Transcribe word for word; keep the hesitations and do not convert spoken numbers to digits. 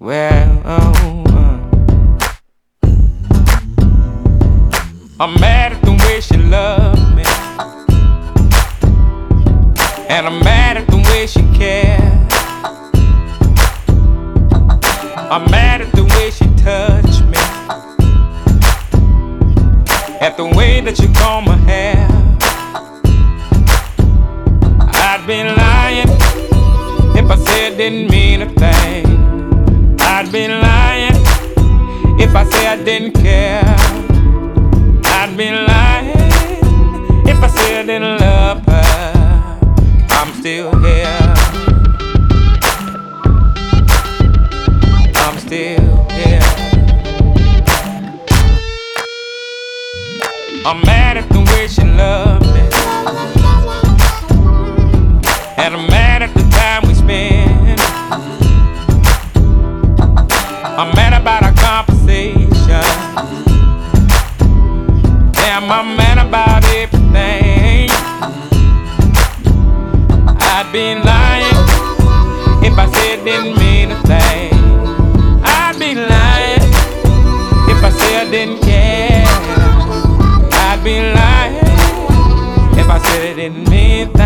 Well, oh, uh. I'm mad at the way she loved me, and I'm mad at the way she cared. I'm mad at the way she touched me, at the way that you comb my hair. I'd be lying if I said didn't mean a thing. I'd be lying if I said I didn't care. I'd be lying if I said I didn't love her. I'm still here. I'm still here. I'm mad at the way she loved me, and I'm mad at the time we spend. I'm mad about our conversation. Damn, I'm mad about everything. I'd be lying if I said it didn't mean a thing. I'd be lying if I said I didn't care. I'd be lying if I said it didn't mean a thing.